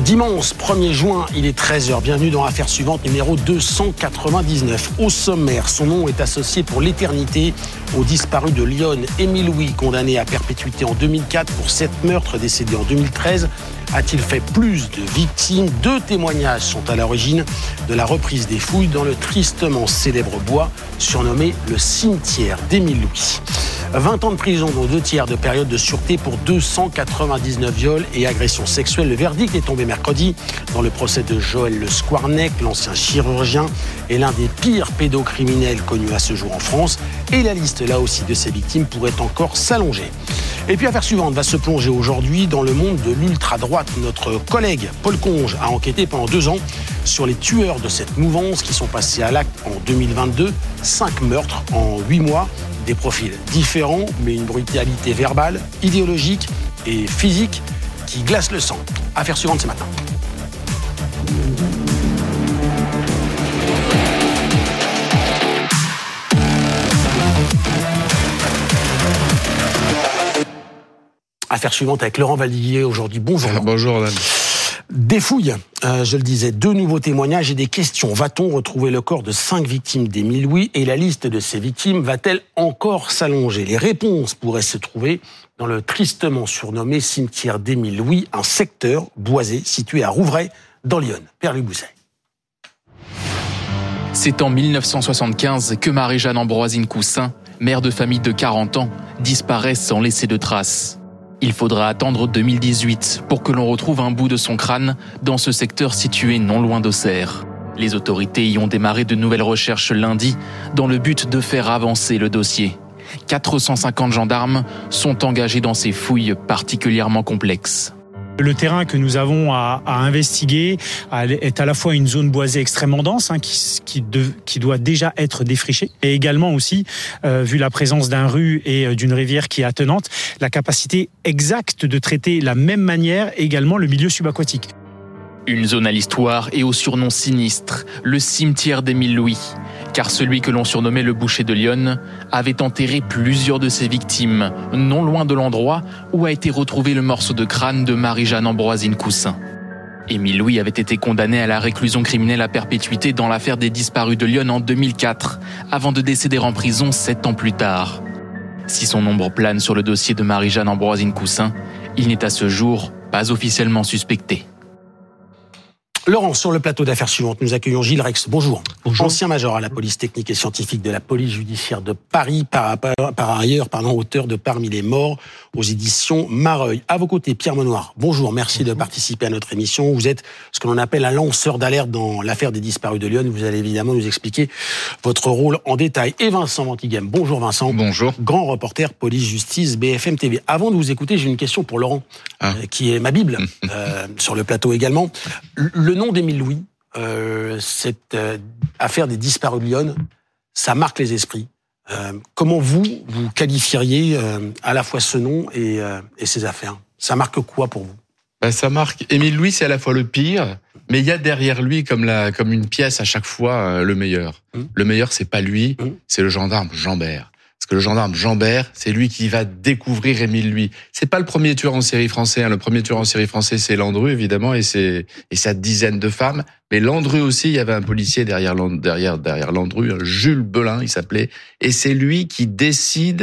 Dimanche 1er juin, il est 13h. Bienvenue dans Affaires suivantes, numéro 299. Au sommaire, son nom est associé pour l'éternité au disparu de Lyon, Émile Louis, condamné à perpétuité en 2004 pour 7 meurtres, décédé en 2013. A-t-il fait plus de victimes? 2 témoignages sont à l'origine de la reprise des fouilles dans le tristement célèbre bois surnommé le cimetière d'Émile Louis. 20 ans de prison, dont 2 tiers de période de sûreté pour 299 viols et agressions sexuelles. Le verdict est tombé mercredi dans le procès de Joël Le Squarnec, l'ancien chirurgien et l'un des pires pédocriminels connus à ce jour en France. Et la liste, là aussi, de ces victimes pourrait encore s'allonger. Et puis, affaire suivante va se plonger aujourd'hui dans le monde de l'ultra-droite. Notre collègue Paul Conge a enquêté pendant 2 ans sur les tueurs de cette mouvance qui sont passés à l'acte en 2022. 5 meurtres en 8 mois. Des profils différents, mais une brutalité verbale, idéologique et physique qui glace le sang. Affaire suivante ce matin. Affaire suivante avec Laurent Valdiguier aujourd'hui. Bonjour. Bonjour, Alain. Des fouilles, je le disais, 2 nouveaux témoignages et des questions. Va-t-on retrouver le corps de 5 victimes d'Émile Louis et la liste de ces victimes va-t-elle encore s'allonger? Les réponses pourraient se trouver dans le tristement surnommé cimetière d'Émile Louis, un secteur boisé situé à Rouvray, dans l'Yonne. Pierre-Louis Bousset. C'est en 1975 que Marie-Jeanne Ambroisine Coussin, mère de famille de 40 ans, disparaît sans laisser de traces. Il faudra attendre 2018 pour que l'on retrouve un bout de son crâne dans ce secteur situé non loin d'Auxerre. Les autorités y ont démarré de nouvelles recherches lundi dans le but de faire avancer le dossier. 450 gendarmes sont engagés dans ces fouilles particulièrement complexes. Le terrain que nous avons à investiguer est à la fois une zone boisée extrêmement dense qui doit déjà être défrichée et également aussi, vu la présence d'un rue et d'une rivière qui est attenante, la capacité exacte de traiter la même manière également le milieu subaquatique. Une zone à l'histoire et au surnom sinistre, le cimetière d'Émile Louis. Car celui que l'on surnommait le boucher de Lyon avait enterré plusieurs de ses victimes, non loin de l'endroit où a été retrouvé le morceau de crâne de Marie-Jeanne Ambroisine Coussin. Émile Louis avait été condamné à la réclusion criminelle à perpétuité dans l'affaire des disparus de Lyon en 2004, avant de décéder en prison 7 ans plus tard. Si son ombre plane sur le dossier de Marie-Jeanne Ambroisine Coussin, il n'est à ce jour pas officiellement suspecté. Laurent, sur le plateau d'affaires suivantes, nous accueillons Gilles Rex. Bonjour. Bonjour. Ancien major à la police technique et scientifique de la police judiciaire de Paris, par ailleurs, auteur de Parmi les morts aux éditions Mareuil. À vos côtés, Pierre Monnoir. Bonjour, merci de participer à notre émission. Vous êtes ce que l'on appelle un lanceur d'alerte dans l'affaire des disparus de Lyon. Vous allez évidemment nous expliquer votre rôle en détail. Et Vincent Mantighem. Bonjour Vincent. Bonjour. Grand reporter police-justice BFM TV. Avant de vous écouter, j'ai une question pour Laurent, qui est ma Bible, sur le plateau également. Le nom d'Émile Louis, cette affaire des disparus de Lyon, ça marque les esprits. Comment vous qualifieriez à la fois ce nom et ces affaires? Ça marque quoi pour vous? Ça marque. Émile Louis, c'est à la fois le pire, mais il y a derrière lui, comme une pièce à chaque fois, le meilleur. Le meilleur, c'est pas lui, c'est le gendarme Jambert. Parce que le gendarme Jambert, c'est lui qui va découvrir Émile Louis. C'est pas le premier tueur en série français. Le premier tueur en série français, c'est Landru, évidemment, et sa dizaine de femmes. Mais Landru aussi, il y avait un policier derrière Landru, Jules Belin, il s'appelait. Et c'est lui qui décide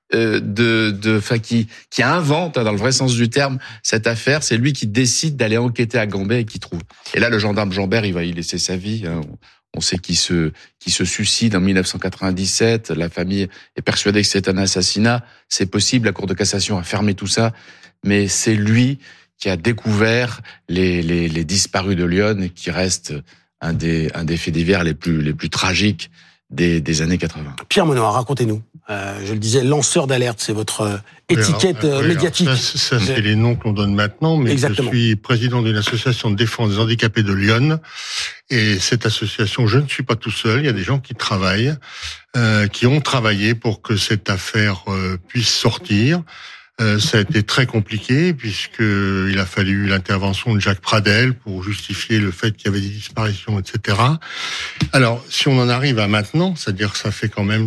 qui invente, dans le vrai sens du terme, cette affaire. C'est lui qui décide d'aller enquêter à Gambais et qui trouve. Et là, le gendarme Jambert, il va y laisser sa vie. On sait qu'il se suicide en 1997. La famille est persuadée que c'est un assassinat. C'est possible. La Cour de cassation a fermé tout ça. Mais c'est lui qui a découvert les disparus de Lyon et qui reste un des faits divers les plus tragiques des années 80. Pierre Monnoir, racontez-nous. Je le disais, lanceur d'alerte, c'est votre étiquette médiatique. Ça c'est les noms qu'on donne maintenant, mais exactement. Je suis président d'une association de défense des handicapés de Lyon. Et cette association, je ne suis pas tout seul, il y a des gens qui travaillent, qui ont travaillé pour que cette affaire puisse sortir. Ça a été très compliqué puisqu'il a fallu l'intervention de Jacques Pradel pour justifier le fait qu'il y avait des disparitions, etc. Alors, si on en arrive à maintenant, c'est-à-dire que ça fait quand même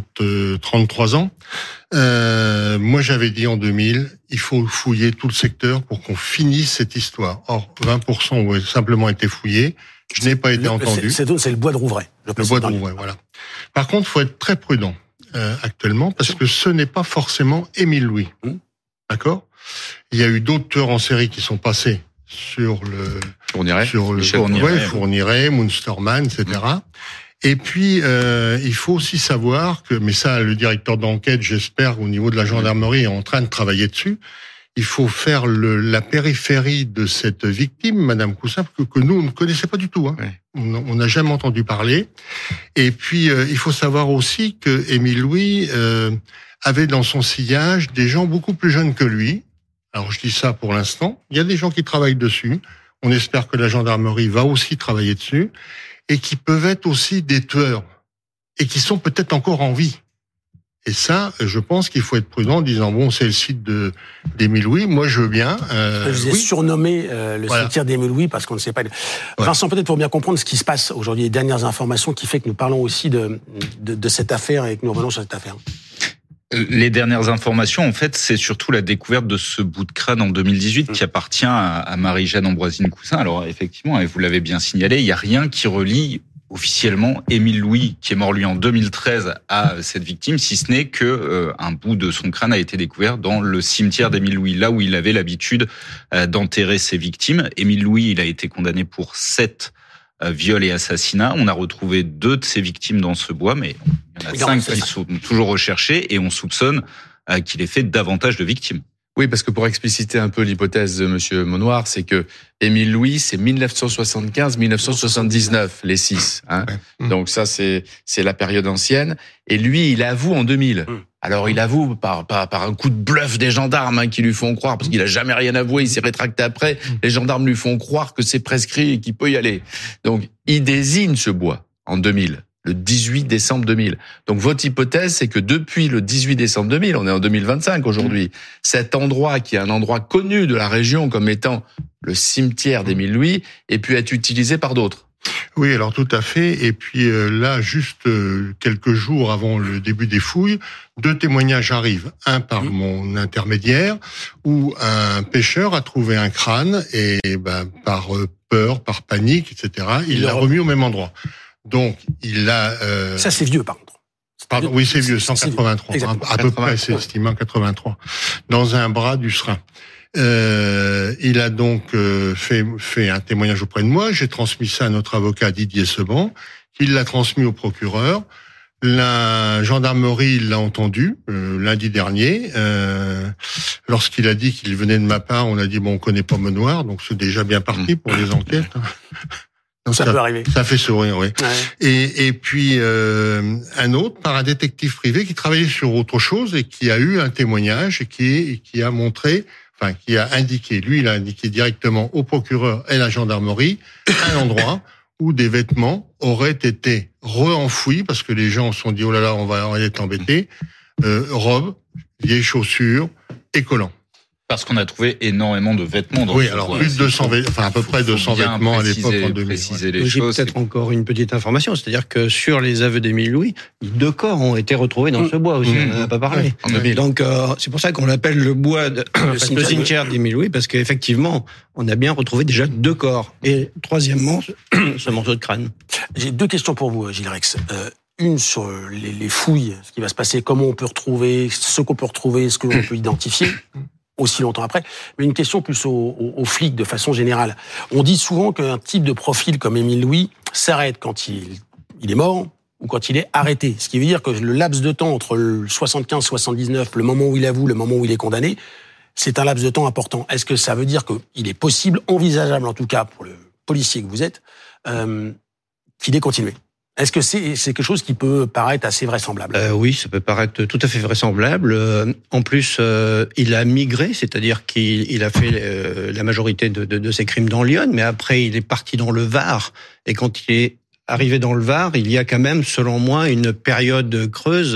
33 ans, moi j'avais dit en 2000, il faut fouiller tout le secteur pour qu'on finisse cette histoire. Or, 20% ont simplement été fouillés. Je n'ai pas été entendu. C'est le bois de Rouvray. Le bois de Rouvray, voilà. Par contre, il faut être très prudent actuellement parce que ce n'est pas forcément Émile Louis. D'accord ? Il y a eu d'autres tueurs en série qui sont passés sur le Fourniret, Munsterman, etc. Et puis il faut aussi savoir que, mais ça, le directeur d'enquête, j'espère, au niveau de la gendarmerie, est en train de travailler dessus. Il faut faire la périphérie de cette victime, Madame Cousin, que nous on ne connaissait pas du tout. Hein. Ouais. On n'a jamais entendu parler. Et puis il faut savoir aussi que Émile Louis avait dans son sillage des gens beaucoup plus jeunes que lui. Alors je dis ça pour l'instant. Il y a des gens qui travaillent dessus. On espère que la gendarmerie va aussi travailler dessus et qui peuvent être aussi des tueurs et qui sont peut-être encore en vie. Et ça, je pense qu'il faut être prudent en disant bon, c'est le site d'Émile Louis. Moi, je veux bien. Je vous ai surnommé le cimetière d'Émile Louis parce qu'on ne sait pas. Vincent, peut-être pour bien comprendre ce qui se passe aujourd'hui, les dernières informations qui fait que nous parlons aussi de cette affaire et que nous revenons sur cette affaire. Les dernières informations, en fait, c'est surtout la découverte de ce bout de crâne en 2018 qui appartient à Marie-Jeanne Ambroisine Cousin. Alors, effectivement, et vous l'avez bien signalé, il n'y a rien qui relie officiellement Émile Louis, qui est mort lui en 2013, à cette victime, si ce n'est que un bout de son crâne a été découvert dans le cimetière d'Émile Louis, là où il avait l'habitude d'enterrer ses victimes. Émile Louis, il a été condamné pour 7 viols et assassinats. On a retrouvé 2 de ses victimes dans ce bois, mais il y en a 5 qui sont toujours recherchés et on soupçonne qu'il ait fait davantage de victimes. Oui, parce que pour expliciter un peu l'hypothèse de Monsieur Monnoir, c'est que Émile Louis, c'est 1975-1979, les 6. Hein. Ouais. Donc ça, c'est la période ancienne. Et lui, il avoue en 2000. Alors il avoue par un coup de bluff des gendarmes qui lui font croire, parce qu'il a jamais rien avoué, il s'est rétracté après. Les gendarmes lui font croire que c'est prescrit et qu'il peut y aller. Donc il désigne ce bois en 2000. Le 18 décembre 2000. Donc votre hypothèse, c'est que depuis le 18 décembre 2000, on est en 2025 aujourd'hui, cet endroit qui est un endroit connu de la région comme étant le cimetière d'Émile Louis ait pu être utilisé par d'autres. Oui, alors tout à fait. Et puis là, juste quelques jours avant le début des fouilles, 2 témoignages arrivent. Un par mon intermédiaire, où un pêcheur a trouvé un crâne et par peur, par panique, etc., il l'a remis au même endroit. Donc, il a... Ça, c'est vieux, par contre. Pardon, oui, c'est vieux, 183. À peu près, c'est estimé en 83. Dans un bras du Serein. Il a donc fait un témoignage auprès de moi. J'ai transmis ça à notre avocat Didier Seban, qui l'a transmis au procureur. La gendarmerie l'a entendu lundi dernier. Lorsqu'il a dit qu'il venait de ma part, on a dit, bon, on connaît pas Monnoir, donc c'est déjà bien parti pour les enquêtes. Donc ça peut arriver. Ça fait sourire, oui. Ouais. Et puis un autre par un détective privé qui travaillait sur autre chose et qui a eu un témoignage et qui a montré, enfin qui a indiqué, lui il a indiqué directement au procureur et à la gendarmerie un endroit où des vêtements auraient été re-enfouis parce que les gens se sont dit oh là là on va être embêtés, robes, vieilles chaussures et collants. Parce qu'on a trouvé énormément de vêtements dans oui, alors plus de 200 à peu près 200 vêtements à l'époque en 2000. J'ai peut-être encore une petite information, c'est-à-dire que sur les aveux d'Émile Louis, 2 corps ont été retrouvés dans ce bois aussi, on n'en a pas parlé. Donc c'est pour ça qu'on l'appelle le bois le cimetière d'Émile Louis, parce qu'effectivement, on a bien retrouvé déjà 2 corps. Et troisièmement, ce morceau de crâne. J'ai 2 questions pour vous, Gilles Rex. Une sur les fouilles, ce qui va se passer, comment on peut retrouver, ce qu'on peut retrouver, ce que l'on peut identifier. Aussi longtemps après, mais une question plus aux flics de façon générale. On dit souvent qu'un type de profil comme Émile Louis s'arrête quand il est mort ou quand il est arrêté. Ce qui veut dire que le laps de temps entre le 75-79, le moment où il avoue, le moment où il est condamné, c'est un laps de temps important. Est-ce que ça veut dire qu'il est possible, envisageable en tout cas pour le policier que vous êtes, qu'il ait continué ? Est-ce que c'est quelque chose qui peut paraître assez vraisemblable ? Oui, ça peut paraître tout à fait vraisemblable. En plus, il a migré, c'est-à-dire qu'il a fait la majorité de ses crimes dans Lyon, mais après il est parti dans le Var. Et quand il est arrivé dans le Var, il y a quand même, selon moi, une période creuse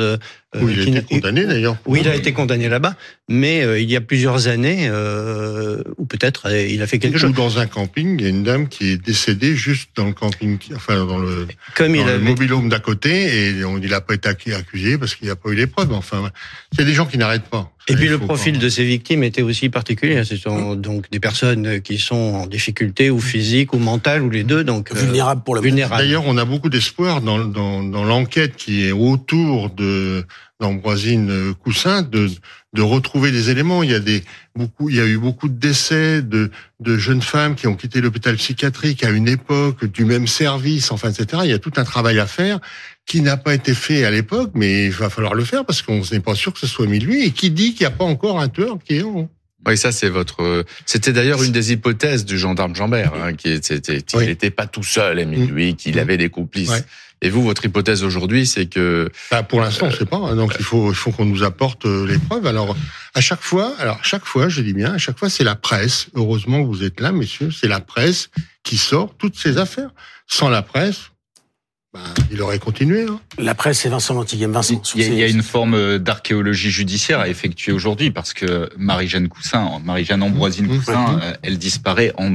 Oui, il a été condamné d'ailleurs. Oui, il a été condamné là-bas, mais il y a plusieurs années, ou peut-être il a fait quelque chose. Ou dans un camping, il y a une dame qui est décédée juste dans le camping, enfin dans le mobil-home d'à côté, et il n'a pas été accusé parce qu'il n'y a pas eu les preuves. Enfin, c'est des gens qui n'arrêtent pas. Et puis le profil de ces victimes était aussi particulier. Ce sont donc des personnes qui sont en difficulté ou physique ou mentale ou les deux, donc vulnérables pour le vulnérables. D'ailleurs, on a beaucoup d'espoir dans l'enquête qui est autour d'Ambroisine Cousin de retrouver des éléments. Il y a eu beaucoup de décès de jeunes femmes qui ont quitté l'hôpital psychiatrique à une époque du même service, enfin, etc. Il y a tout un travail à faire qui n'a pas été fait à l'époque, mais il va falloir le faire parce qu'on n'est pas sûr que ce soit mis lui. Et qui dit qu'il n'y a pas encore un tueur qui est en... Oui, ça c'est c'était d'ailleurs une des hypothèses du gendarme Jambert, qu'il n'était pas tout seul, Émile Louis, qu'il avait des complices. Ouais. Et vous, votre hypothèse aujourd'hui, c'est que... pour l'instant, on ne sait pas. Donc il faut qu'on nous apporte les preuves. Alors à chaque fois, je dis bien, à chaque fois, c'est la presse. Heureusement que vous êtes là, messieurs. C'est la presse qui sort toutes ces affaires. Sans la presse, il aurait continué. La presse, c'est Vincent Lantigue. Vincent, il y a une forme d'archéologie judiciaire à effectuer aujourd'hui parce que Marie-Jeanne Ambroisine Cousin, elle disparaît en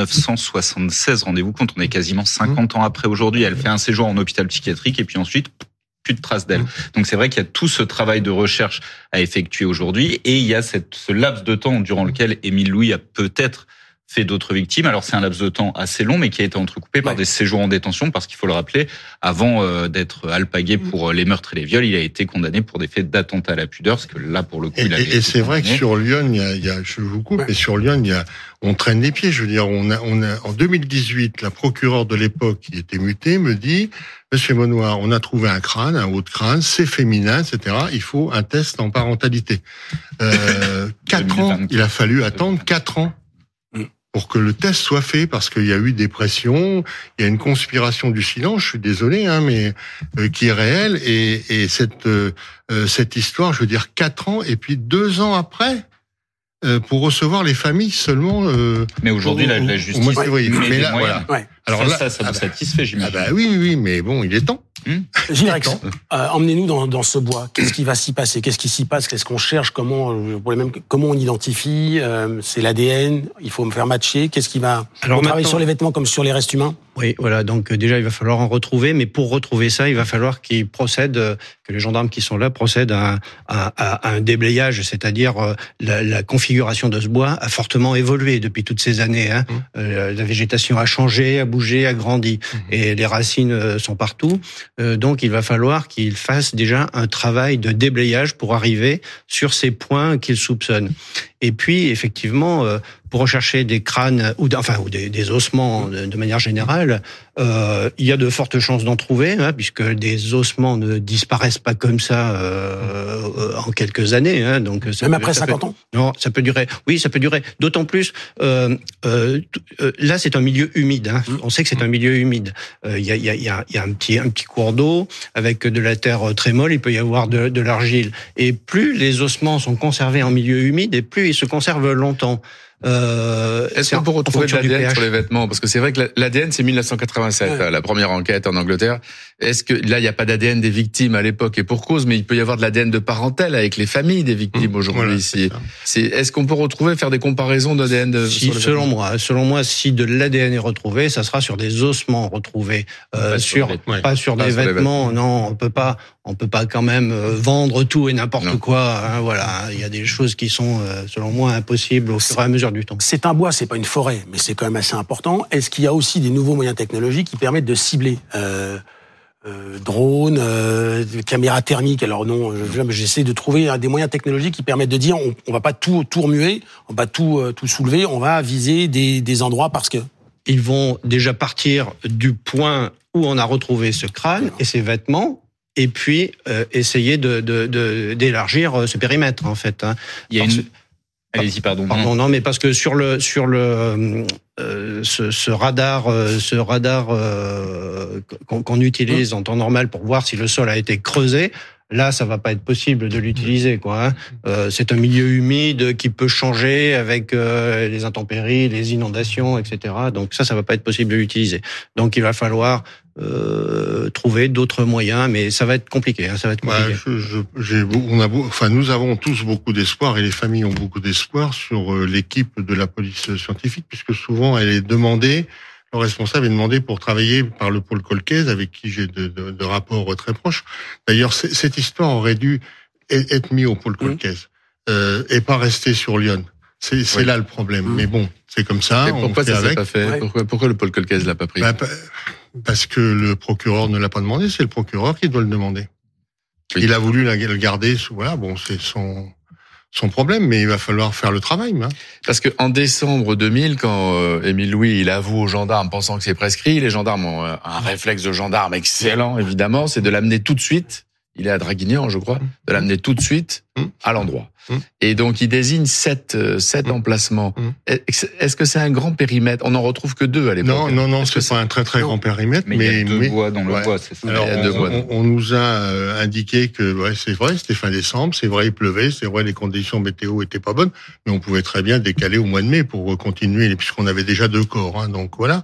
1976. Rendez-vous compte, on est quasiment 50 ans après aujourd'hui. Elle fait un séjour en hôpital psychiatrique et puis ensuite, plus de traces d'elle. Donc c'est vrai qu'il y a tout ce travail de recherche à effectuer aujourd'hui et il y a ce laps de temps durant lequel Émile Louis a peut-être fait d'autres victimes. Alors c'est un laps de temps assez long, mais qui a été entrecoupé par des séjours en détention, parce qu'il faut le rappeler, avant d'être alpagué pour les meurtres et les viols, il a été condamné pour des faits d'attentat à la pudeur, parce que là, pour le coup, il avait été et c'est vrai condamné. Que sur Lyon, je vous coupe, mais sur Lyon, on traîne les pieds. Je veux dire, on a en 2018, la procureure de l'époque qui était mutée me dit, Monsieur Monnoir, on a trouvé un haut de crâne, c'est féminin, etc. Il faut un test en parentalité. 4 ans, il a fallu attendre 4 ans. Pour que le test soit fait, parce qu'il y a eu des pressions, il y a une conspiration du silence, je suis désolé, mais qui est réelle, et cette histoire, je veux dire 4 ans, et puis 2 ans après, pour recevoir les familles seulement. Mais aujourd'hui, la justice. Mais là, voilà. Ouais. Alors ça vous satisfait, j'imagine. Oui, mais bon, il est temps. Gilles Rex, emmenez-nous dans ce bois. Qu'est-ce qui va s'y passer? Qu'est-ce qui s'y passe? Qu'est-ce qu'on cherche? Comment on identifie? C'est l'ADN. Il faut me faire matcher. Qu'est-ce qui va? On travaille sur les vêtements comme sur les restes humains. Oui, voilà. Donc déjà, il va falloir en retrouver, mais pour retrouver ça, il va falloir que les gendarmes qui sont là procèdent à un déblayage, c'est-à-dire la configuration de ce bois a fortement évolué depuis toutes ces années. La végétation a changé, a bougé, a grandi, et les racines sont partout. Donc il va falloir qu'ils fassent déjà un travail de déblayage pour arriver sur ces points qu'ils soupçonnent. Et puis effectivement, pour rechercher des crânes ou des ossements de manière générale, il y a de fortes chances d'en trouver, puisque des ossements ne disparaissent pas comme ça en quelques années. Donc même après 50 ans. Non, ça peut durer. Oui, ça peut durer. D'autant plus, là, c'est un milieu humide. On sait que c'est un milieu humide. Il y a un petit cours d'eau avec de la terre très molle. Il peut y avoir de l'argile. Et plus les ossements sont conservés en milieu humide, et plus ils se conservent longtemps. Est-ce qu'on peut retrouver de l'ADN sur les vêtements? Parce que c'est vrai que l'ADN, c'est 1987, la première enquête en Angleterre. Est-ce que là, il n'y a pas d'ADN des victimes à l'époque, et pour cause, mais il peut y avoir de l'ADN de parentèle avec les familles des victimes aujourd'hui ici. Est-ce qu'on peut faire des comparaisons d'ADN selon moi, si de l'ADN est retrouvé, ça sera sur des ossements retrouvés, pas sur des vêtements. Non, on peut pas quand même vendre tout et n'importe quoi. Voilà, il y a des choses qui sont, selon moi, impossibles au fur et à mesure du temps. C'est un bois, c'est pas une forêt, mais c'est quand même assez important. Est-ce qu'il y a aussi des nouveaux moyens technologiques qui permettent de cibler drones, caméras thermiques? Alors non, j'essaie de trouver des moyens technologiques qui permettent de dire on va pas tout remuer, on va tout soulever, on va viser des endroits parce que... Ils vont déjà partir du point où on a retrouvé ce crâne et ces vêtements, et puis essayer d'élargir ce périmètre en fait. Il y a Allez-y, pardon. Non, mais parce que sur ce radar qu'on utilise en temps normal pour voir si le sol a été creusé, Là, ça va pas être possible de l'utiliser, quoi. C'est un milieu humide qui peut changer avec les intempéries, les inondations, etc. Donc ça va pas être possible de l'utiliser. Donc il va falloir trouver d'autres moyens, mais ça va être compliqué. Ça va être compliqué. Nous avons tous beaucoup d'espoir et les familles ont beaucoup d'espoir sur l'équipe de la police scientifique, puisque souvent elle est demandée. Le responsable est demandé pour travailler par le pôle Colcaise, avec qui j'ai de rapports très proches. D'ailleurs, cette histoire aurait dû être mise au pôle Colcaise et pas rester sur Lyon. C'est là le problème. Mais bon, c'est comme ça. Et pourquoi ça s'est pas fait? Pourquoi le pôle Colcaise l'a pas pris? Parce que le procureur ne l'a pas demandé. C'est le procureur qui doit le demander. Oui. Il a voulu le garder. Voilà, bon, c'est son problème, mais il va falloir faire le travail. Parce que en décembre 2000, quand Émile Louis il avoue aux gendarmes pensant que c'est prescrit, les gendarmes ont un réflexe de gendarme excellent, évidemment, c'est de l'amener tout de suite. Il est à Draguignan, je crois, de l'amener tout de suite à l'endroit. Et donc, il désigne 7 emplacements. Est-ce que c'est un grand périmètre? On n'en retrouve que 2 à l'époque. Non, c'est pas un très grand périmètre. Mais il y a 2 bois dans le bois, c'est ça. Alors, on nous a indiqué que, c'est vrai, c'était fin décembre, c'est vrai, il pleuvait, c'est vrai, les conditions météo étaient pas bonnes, mais on pouvait très bien décaler au mois de mai pour continuer, puisqu'on avait déjà 2 corps, donc voilà.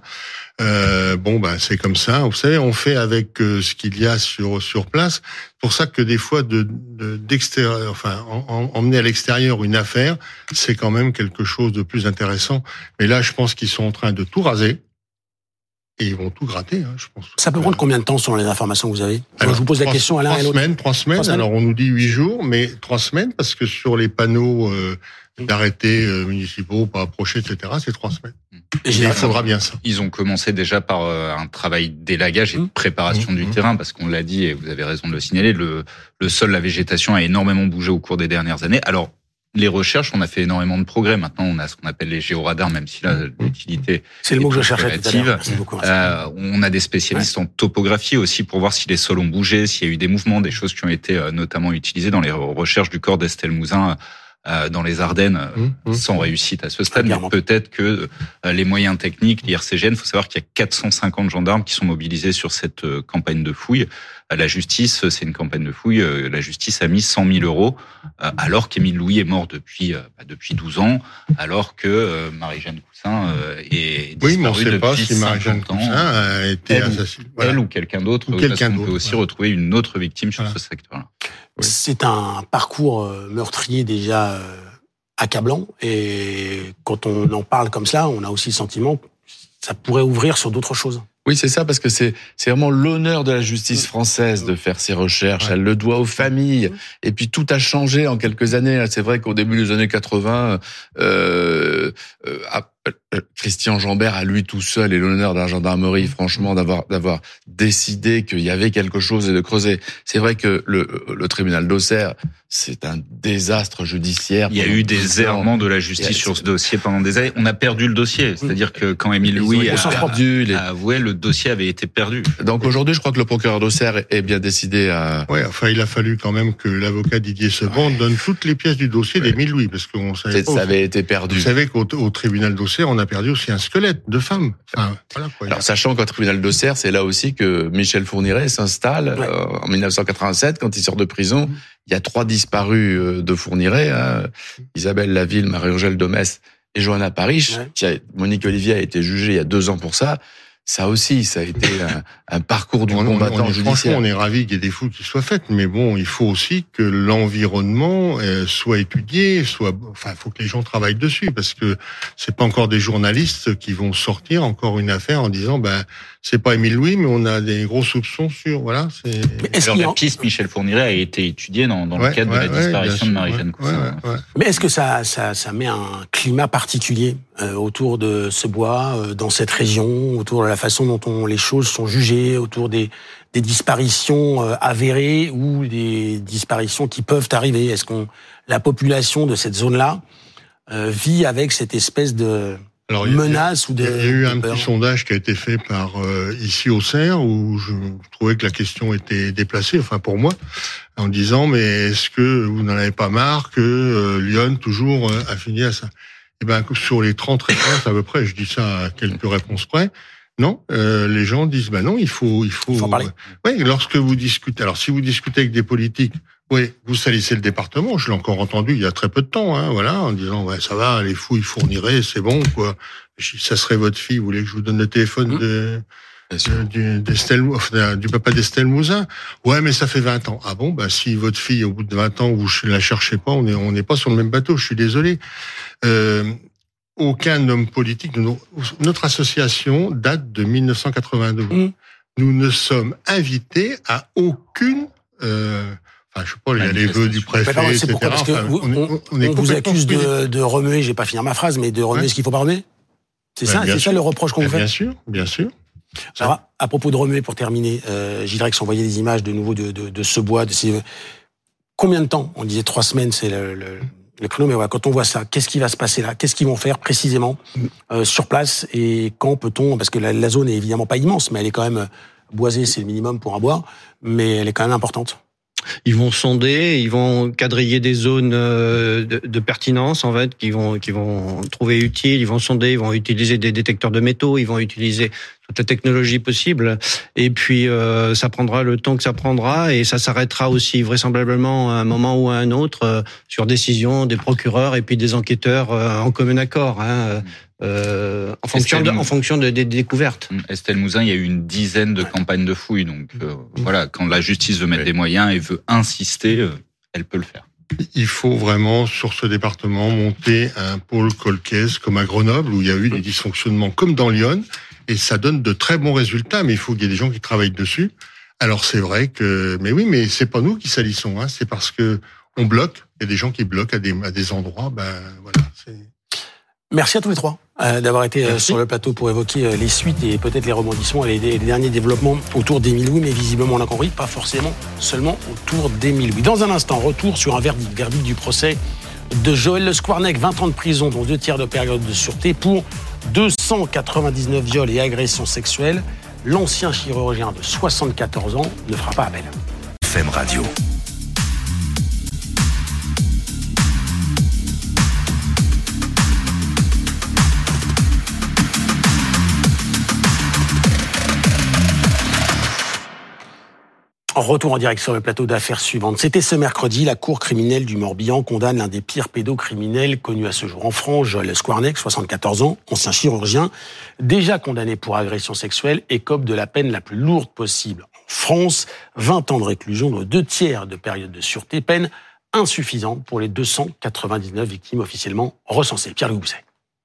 C'est comme ça. Vous savez, on fait avec ce qu'il y a sur place. C'est pour ça que des fois, d'extérieur, emmener à l'extérieur une affaire, c'est quand même quelque chose de plus intéressant. Mais là, je pense qu'ils sont en train de tout raser. Et ils vont tout gratter, je pense. Ça peut prendre combien de temps selon les informations que vous avez? Alors, je vous pose la question à l'un et à l'autre. 3 semaines. Alors, on nous dit 8 jours, mais 3 semaines, parce que sur les panneaux d'arrêtés municipaux, pas approchés, etc., c'est 3 semaines. Et il faudra bien ça. Ils ont commencé déjà par un travail d'élagage et de préparation du terrain, parce qu'on l'a dit, et vous avez raison de le signaler, le sol, la végétation a énormément bougé au cours des dernières années. Alors, les recherches, on a fait énormément de progrès. Maintenant, on a ce qu'on appelle les géoradars, même si là, l'utilité c'est le mot que je cherchais tout à l'heure. On a des spécialistes en topographie aussi pour voir si les sols ont bougé, s'il y a eu des mouvements, des choses qui ont été notamment utilisées dans les recherches du corps d'Estelle Mouzin dans les Ardennes, sans réussite à ce stade. Mais peut-être que les moyens techniques, l'IRCGN, il faut savoir qu'il y a 450 gendarmes qui sont mobilisés sur cette campagne de fouille. La justice, c'est une campagne de fouille. La justice a mis 100 000 euros, alors qu'Émile Louis est mort depuis 12 ans, alors que Marie-Jeanne Cousin est disparue mais on sait pas depuis si Marie-Jeanne Cousin a été assassinée. Elle ou quelqu'un d'autre, parce qu'on peut aussi retrouver une autre victime sur ce secteur-là. Oui. C'est un parcours meurtrier déjà accablant, et quand on en parle comme ça, on a aussi le sentiment que ça pourrait ouvrir sur d'autres choses. Oui, c'est ça, parce que c'est vraiment l'honneur de la justice française de faire ces recherches. Elle le doit aux familles. Et puis tout a changé en quelques années. C'est vrai qu'au début des années 80, Christian Jambert, à lui tout seul, et l'honneur de la gendarmerie, franchement, d'avoir décidé qu'il y avait quelque chose et de creuser. C'est vrai que le tribunal d'Auxerre, c'est un désastre judiciaire. Il y a eu des errements de la justice sur ce dossier pendant des années. On a perdu le dossier. C'est-à-dire que quand Émile Louis a avoué, le dossier avait été perdu. Donc aujourd'hui, je crois que le procureur d'Auxerre est bien décidé à... il a fallu quand même que l'avocat Didier Sebran donne toutes les pièces du dossier d'Émile Louis, parce qu'on savait pas. Ça avait été perdu. Vous savez qu'au tribunal d'Auxerre, on a perdu aussi un squelette de femme. Alors, sachant qu'au tribunal d'Auxerre, c'est là aussi que Michel Fourniret s'installe en 1987, quand il sort de prison. Il y a 3 disparus de Fourniret, Isabelle Laville, Marie-Angèle Domès et Johanna Parish. Monique Olivier a été jugée il y a 2 ans pour ça. Ça aussi, ça a été un parcours du combattant judiciaire. Franchement, on est ravis qu'il y ait des fouilles qui soient faites, mais bon, il faut aussi que l'environnement soit étudié, il faut que les gens travaillent dessus, parce que c'est pas encore des journalistes qui vont sortir encore une affaire en disant, c'est pas Émile Louis, mais on a des gros soupçons sur, voilà. Alors, la piste Michel Fourniret a été étudiée dans le cadre de la disparition de Marie-Jeanne Cousin. Mais est-ce que ça met un climat particulier autour de ce bois, dans cette région, autour de la façon dont les choses sont jugées, autour des disparitions avérées ou des disparitions qui peuvent arriver? Est-ce que la population de cette zone-là vit avec cette espèce de menace ou de... Il y a eu un petit sondage qui a été fait par ici au Auxerre, où je trouvais que la question était déplacée, pour moi, en disant, mais est-ce que vous n'en avez pas marre que Lyon toujours a fini à ça? Sur les 30 réponses à peu près, je dis ça à quelques réponses près, Non, les gens disent non, il faut parler. Oui, lorsque vous discutez. Alors si vous discutez avec des politiques, oui, vous salissez le département. Je l'ai encore entendu il y a très peu de temps, voilà, en disant ça va, les fous ils fourniraient, c'est bon quoi. Ça serait votre fille, vous voulez que je vous donne le téléphone du papa d'Estelle Mouzin? Ouais, mais ça fait 20 ans. Ah bon, si votre fille au bout de 20 ans vous la cherchez pas, on n'est pas sur le même bateau. Je suis désolé. Aucun homme politique de notre association date de 1982. Nous ne sommes invités à aucune je sais pas, les vœux du préfet, etc. Parce que on vous accuse de remuer, je vais pas finir ma phrase, mais de remuer ce qu'il faut pas remuer. C'est ça le reproche qu'on vous fait. Bien sûr. Alors, à propos de remuer, pour terminer, Gilles-Rex envoyait des images de nouveau de ce bois, de ces. Combien de temps? On disait 3 semaines, c'est le créneau, mais voilà, quand on voit ça, qu'est-ce qui va se passer là? Qu'est-ce qu'ils vont faire précisément sur place? Et quand peut-on, parce que la zone est évidemment pas immense, mais elle est quand même boisée, c'est le minimum pour un bois, mais elle est quand même importante. Ils vont sonder, ils vont quadriller des zones de pertinence en fait, qu'ils vont trouver utiles. Ils vont sonder, ils vont utiliser des détecteurs de métaux, ils vont utiliser toute la technologie possible. Et puis ça prendra le temps que ça prendra, et ça s'arrêtera aussi vraisemblablement à un moment ou à un autre sur décision des procureurs et puis des enquêteurs en commun accord. En fonction des découvertes. Estelle Mouzin, il y a eu une dizaine de campagnes de fouilles, donc voilà, quand la justice veut mettre des moyens et veut insister, elle peut le faire. Il faut vraiment, sur ce département, monter un pôle cold case comme à Grenoble, où il y a eu des dysfonctionnements comme dans Lyon, et ça donne de très bons résultats, mais il faut qu'il y ait des gens qui travaillent dessus. Alors c'est vrai que, mais c'est pas nous qui salissons, c'est parce que on bloque, il y a des gens qui bloquent à des endroits, voilà, c'est... Merci à tous les trois d'avoir été sur le plateau pour évoquer les suites et peut-être les rebondissements et les derniers développements autour d'Émile Louis, mais visiblement, on l'a compris, pas forcément seulement autour d'Émile Louis. Dans un instant, retour sur un verdict du procès de Joël Le Squarnec, 20 ans de prison, dont 2 tiers de période de sûreté pour 299 viols et agressions sexuelles. L'ancien chirurgien de 74 ans ne fera pas appel. FM Radio. Retour en direct sur le plateau d'affaires suivantes. C'était ce mercredi, la cour criminelle du Morbihan condamne l'un des pires pédocriminels connus à ce jour en France, Joël Le Squarnec, 74 ans, ancien chirurgien, déjà condamné pour agression sexuelle, écope de la peine la plus lourde possible en France, 20 ans de réclusion, dont 2 tiers de période de sûreté, peine insuffisante pour les 299 victimes officiellement recensées. Pierre-Louis Bousset.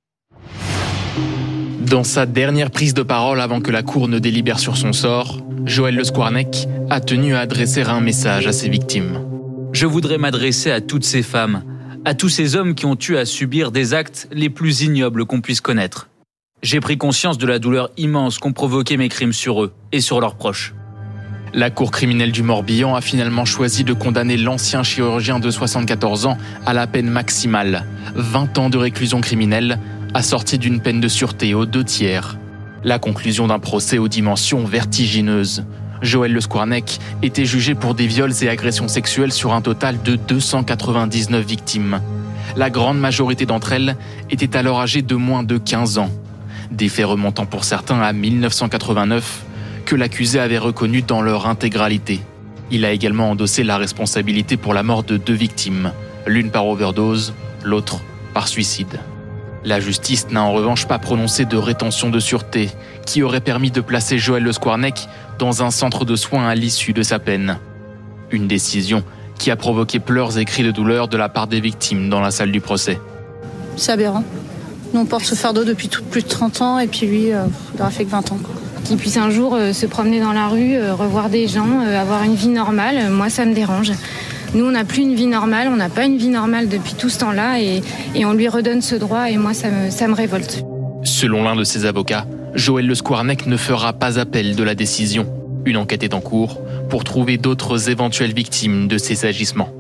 Dans sa dernière prise de parole avant que la Cour ne délibère sur son sort, Joël Le Squarnec a tenu à adresser un message à ses victimes. Je voudrais m'adresser à toutes ces femmes, à tous ces hommes qui ont eu à subir des actes les plus ignobles qu'on puisse connaître. J'ai pris conscience de la douleur immense qu'ont provoqué mes crimes sur eux et sur leurs proches. La Cour criminelle du Morbihan a finalement choisi de condamner l'ancien chirurgien de 74 ans à la peine maximale, 20 ans de réclusion criminelle, assortie d'une peine de sûreté aux 2 tiers. La conclusion d'un procès aux dimensions vertigineuses. Joël Le Squarnec était jugé pour des viols et agressions sexuelles sur un total de 299 victimes. La grande majorité d'entre elles étaient alors âgées de moins de 15 ans. Des faits remontant pour certains à 1989, que l'accusé avait reconnus dans leur intégralité. Il a également endossé la responsabilité pour la mort de 2 victimes, l'une par overdose, l'autre par suicide. La justice n'a en revanche pas prononcé de rétention de sûreté, qui aurait permis de placer Joël Le Squarnec dans un centre de soins à l'issue de sa peine. Une décision qui a provoqué pleurs et cris de douleur de la part des victimes dans la salle du procès. C'est aberrant. Nous, on porte ce fardeau depuis plus de 30 ans, et puis lui, il aura fait que 20 ans. Qu'il puisse un jour se promener dans la rue, revoir des gens, avoir une vie normale, moi, ça me dérange. Nous, on n'a plus une vie normale, on n'a pas une vie normale depuis tout ce temps-là, et on lui redonne ce droit, et moi, ça me révolte. Selon l'un de ses avocats, Joël Le Squarnec ne fera pas appel de la décision. Une enquête est en cours pour trouver d'autres éventuelles victimes de ces agissements.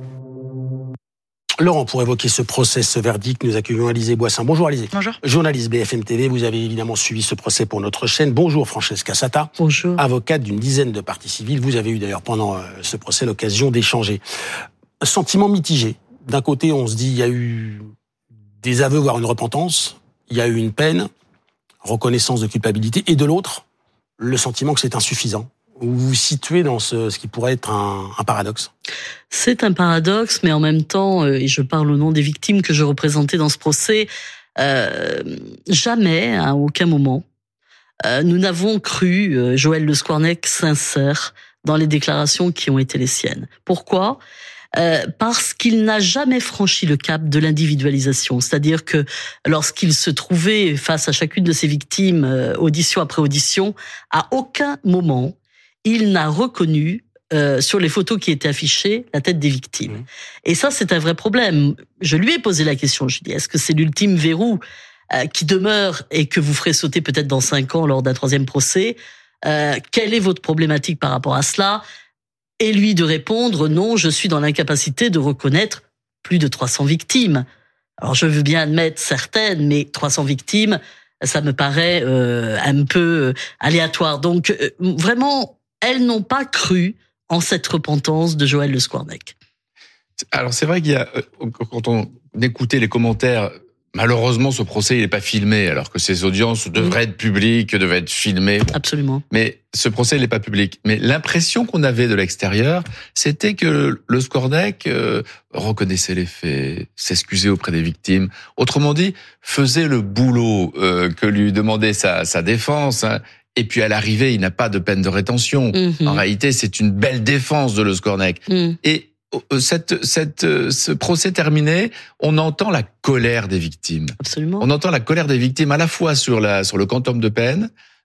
Laurent, pour évoquer ce procès, ce verdict, nous accueillons Alizé Boissin. Bonjour Alizé. Bonjour. Journaliste BFM TV, vous avez évidemment suivi ce procès pour notre chaîne. Bonjour Francesca Sata. Bonjour. Avocate d'une dizaine de parties civiles. Vous avez eu d'ailleurs pendant ce procès l'occasion d'échanger. Sentiment mitigé. D'un côté, on se dit il y a eu des aveux, voire une repentance. Il y a eu une peine. reconnaissance de culpabilité, et de l'autre, le sentiment que c'est insuffisant. Vous vous situez dans ce qui pourrait être un paradoxe. C'est un paradoxe, mais en même temps, et je parle au nom des victimes que je représentais dans ce procès, jamais, à aucun moment, nous n'avons cru Joël Le Squarnec sincère dans les déclarations qui ont été les siennes. Pourquoi ? Parce qu'il n'a jamais franchi le cap de l'individualisation. C'est-à-dire que lorsqu'il se trouvait face à chacune de ses victimes, audition après audition, à aucun moment, il n'a reconnu sur les photos qui étaient affichées la tête des victimes. Et ça, c'est un vrai problème. Je lui ai posé la question, je lui ai dit, est-ce que c'est l'ultime verrou qui demeure et que vous ferez sauter peut-être dans 5 ans lors d'un 3e procès ? Quelle est votre problématique par rapport à cela ? Et lui de répondre, non, je suis dans l'incapacité de reconnaître plus de 300 victimes. Alors je veux bien admettre certaines, mais 300 victimes, ça me paraît un peu aléatoire. Donc vraiment, elles n'ont pas cru en cette repentance de Joël Le Squarnec. Alors c'est vrai qu'il y a, quand on écoutait les commentaires, malheureusement ce procès il n'est pas filmé, alors que ces audiences devraient être publiques, devraient être filmées. Bon. Absolument. Mais ce procès il n'est pas public. Mais l'impression qu'on avait de l'extérieur, c'était que Le Squarnec reconnaissait les faits, s'excusait auprès des victimes. Autrement dit, faisait le boulot que lui demandait sa défense. Hein. Et puis à l'arrivée, il n'a pas de peine de rétention. En réalité, c'est une belle défense de Le Squarnec. Et ce procès terminé, on entend la colère des victimes. Absolument. On entend la colère des victimes à la fois sur le quantum de peine.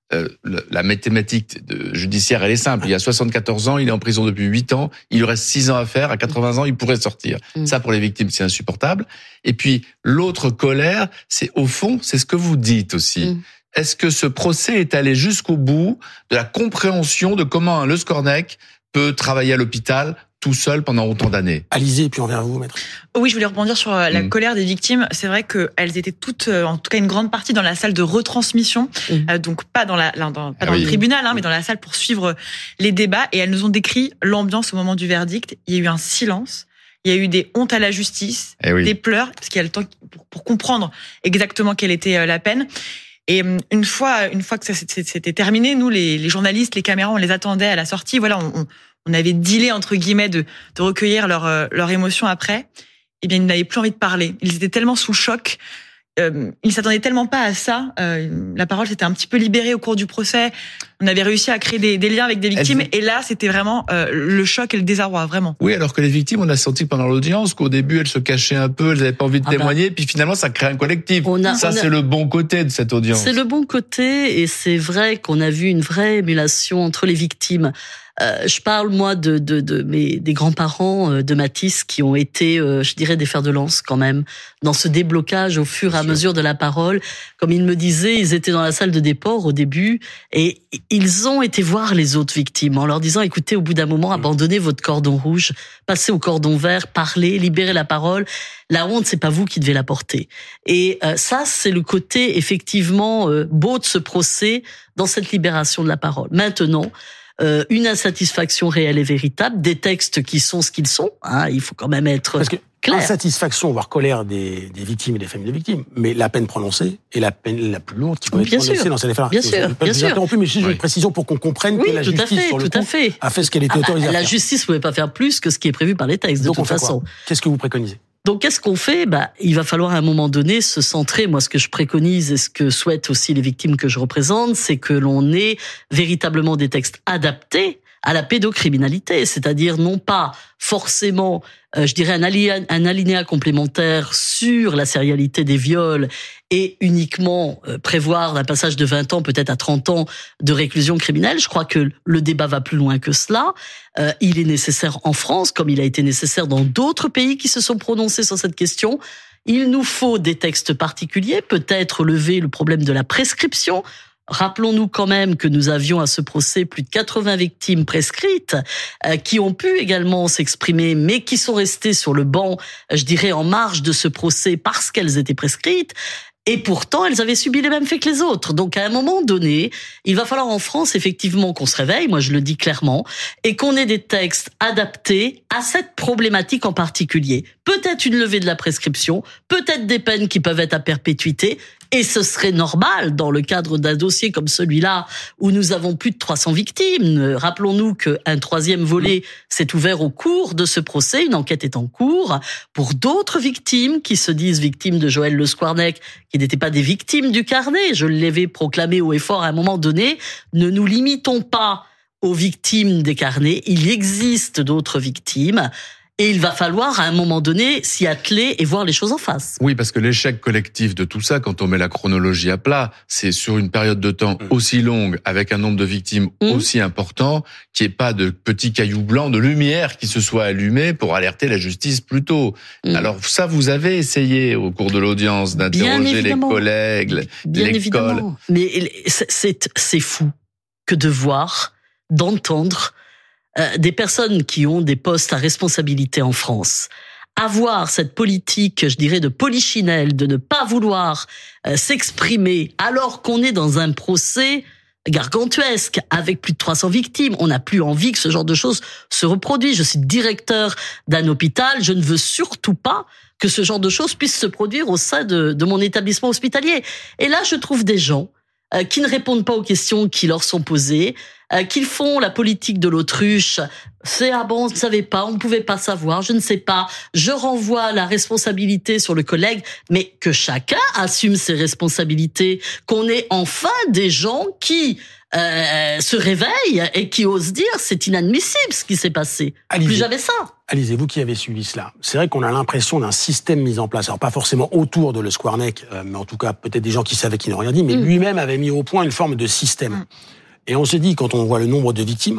La mathématique judiciaire, elle est simple. Il y a 74 ans, il est en prison depuis 8 ans, il lui reste 6 ans à faire, à 80 ans, il pourrait sortir. Ça, pour les victimes, c'est insupportable. Et puis, l'autre colère, c'est au fond, c'est ce que vous dites aussi. Est-ce que ce procès est allé jusqu'au bout de la compréhension de comment un Le Squarnec peut travailler à l'hôpital tout seul pendant autant d'années? Alizée, et puis envers vous, maître. Oui, je voulais rebondir sur la colère des victimes. C'est vrai qu'elles étaient toutes, en tout cas une grande partie, dans la salle de retransmission, donc pas dans le tribunal, mais dans la salle pour suivre les débats. Et elles nous ont décrit l'ambiance au moment du verdict. Il y a eu un silence. Il y a eu des hontes à la justice, des pleurs, parce qu'il y a le temps pour comprendre exactement quelle était la peine. Et une fois que ça c'était terminé, nous, les journalistes, les caméras, on les attendait à la sortie. Voilà, on avait dealé, entre guillemets, de recueillir leur émotion après. Eh bien, ils n'avaient plus envie de parler. Ils étaient tellement sous choc. Ils s'attendaient tellement pas à ça. La parole s'était un petit peu libérée au cours du procès. On avait réussi à créer des liens avec des victimes. Et là, c'était vraiment le choc et le désarroi, vraiment. Oui, alors que les victimes, on a senti pendant l'audience qu'au début, elles se cachaient un peu, elles n'avaient pas envie de témoigner. Puis finalement, ça crée un collectif. C'est le bon côté de cette audience. C'est le bon côté. Et c'est vrai qu'on a vu une vraie émulation entre les victimes. Je parle, moi, des grands-parents de Mathis qui ont été, je dirais, des fers de lance quand même, dans ce déblocage au fur et à mesure de la parole. Comme ils me disaient, ils étaient dans la salle de déport au début et ils ont été voir les autres victimes en leur disant, écoutez, au bout d'un moment, abandonnez votre cordon rouge, passez au cordon vert, parlez, libérez la parole. La honte, c'est pas vous qui devez la porter. Et ça, c'est le côté, effectivement, beau de ce procès dans cette libération de la parole. Maintenant, une insatisfaction réelle et véritable, des textes qui sont ce qu'ils sont, hein, il faut quand même être clair. Insatisfaction, voire colère des victimes et des familles des victimes, mais la peine prononcée est la peine la plus lourde qui peut être prononcée dans cette affaire. Bien sûr. Interrompu, mais juste une précision pour qu'on comprenne que la justice, sur le coup, a fait ce qu'elle était autorisée à faire. La justice ne pouvait pas faire plus que ce qui est prévu par les textes, de toute façon. Qu'est-ce que vous préconisez ? Donc, qu'est-ce qu'on fait ? Il va falloir à un moment donné se centrer. Moi, ce que je préconise et ce que souhaitent aussi les victimes que je représente, c'est que l'on ait véritablement des textes adaptés à la pédocriminalité, c'est-à-dire non pas forcément, je dirais, un alinéa complémentaire sur la sérialité des viols et uniquement prévoir un passage de 20 ans, peut-être à 30 ans de réclusion criminelle. Je crois que le débat va plus loin que cela. Il est nécessaire en France, comme il a été nécessaire dans d'autres pays qui se sont prononcés sur cette question. Il nous faut des textes particuliers, peut-être lever le problème de la prescription. Rappelons-nous quand même que nous avions à ce procès plus de 80 victimes prescrites qui ont pu également s'exprimer, mais qui sont restées sur le banc, je dirais, en marge de ce procès parce qu'elles étaient prescrites. Et pourtant, elles avaient subi les mêmes faits que les autres. Donc, à un moment donné, il va falloir en France, effectivement, qu'on se réveille, moi je le dis clairement, et qu'on ait des textes adaptés à cette problématique en particulier. Peut-être une levée de la prescription, peut-être des peines qui peuvent être à perpétuité, Et ce serait normal dans le cadre d'un dossier comme celui-là où nous avons plus de 300 victimes. Rappelons-nous qu'un troisième volet s'est ouvert au cours de ce procès. Une enquête est en cours pour d'autres victimes qui se disent victimes de Joël Le Squarnec, qui n'étaient pas des victimes du carnet. Je l'avais proclamé haut et fort à un moment donné. Ne nous limitons pas aux victimes des carnets. Il existe d'autres victimes. Et il va falloir, à un moment donné, s'y atteler et voir les choses en face. Oui, parce que l'échec collectif de tout ça, quand on met la chronologie à plat, c'est sur une période de temps aussi longue, avec un nombre de victimes aussi important, qu'il n'y ait pas de petits cailloux blancs, de lumière qui se soient allumés pour alerter la justice plus tôt. Alors ça, vous avez essayé au cours de l'audience d'interroger les collègues, Bien l'école. Évidemment. Mais c'est fou que de voir, d'entendre des personnes qui ont des postes à responsabilité en France avoir cette politique, je dirais, de polichinelle, de ne pas vouloir s'exprimer alors qu'on est dans un procès gargantuesque avec plus de 300 victimes. On n'a plus envie que ce genre de choses se reproduisent. Je suis directeur d'un hôpital, je ne veux surtout pas que ce genre de choses puisse se produire au sein de mon établissement hospitalier. Et là, je trouve des gens qui ne répondent pas aux questions qui leur sont posées, qu'ils font la politique de l'autruche. C'est bon, on ne savait pas, on ne pouvait pas savoir, je ne sais pas. Je renvoie la responsabilité sur le collègue, mais que chacun assume ses responsabilités, qu'on ait enfin des gens qui se réveillent et qui osent dire c'est inadmissible ce qui s'est passé. Alizé, plus jamais ça. Alizé, vous qui avez suivi cela, c'est vrai qu'on a l'impression d'un système mis en place, alors pas forcément autour de Le Squarnec, mais en tout cas peut-être des gens qui savaient qu'ils n'ont rien dit, mais lui-même avait mis au point une forme de système. Et on s'est dit, quand on voit le nombre de victimes,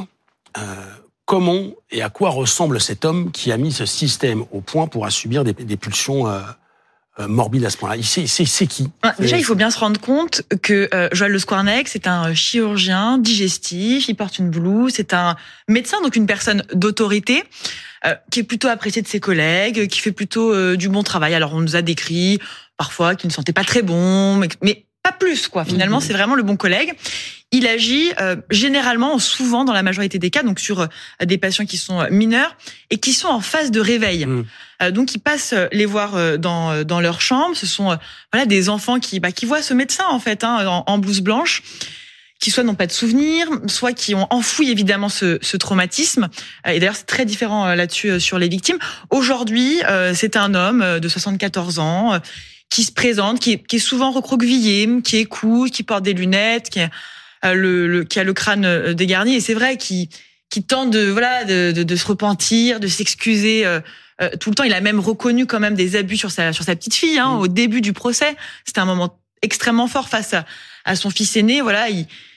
comment et à quoi ressemble cet homme qui a mis ce système au point pour subir des pulsions morbides à ce point-là. C'est qui? Déjà, il faut bien se rendre compte que Joël Le Squarnec, c'est un chirurgien digestif, il porte une blouse, c'est un médecin, donc une personne d'autorité, qui est plutôt apprécié de ses collègues, qui fait plutôt du bon travail. Alors, on nous a décrit parfois qu'il ne sentait pas très bon, mais pas plus, quoi. Finalement, c'est vraiment le bon collègue. Il agit généralement, souvent dans la majorité des cas, donc sur des patients qui sont mineurs et qui sont en phase de réveil. Donc ils passent les voir dans leur chambre. Ce sont des enfants qui voient ce médecin en fait en blouse blanche, qui soit n'ont pas de souvenirs, soit qui ont enfoui évidemment ce traumatisme. Et d'ailleurs c'est très différent là-dessus sur les victimes. Aujourd'hui, c'est un homme de 74 ans qui se présente, qui est souvent recroquevillé, qui écoute, qui porte des lunettes, qui a le crâne dégarni, et c'est vrai qu'il tente de se repentir, de s'excuser tout le temps. Il a même reconnu quand même des abus sur sa petite fille au début du procès. C'était un moment extrêmement fort face à son fils aîné. Voilà,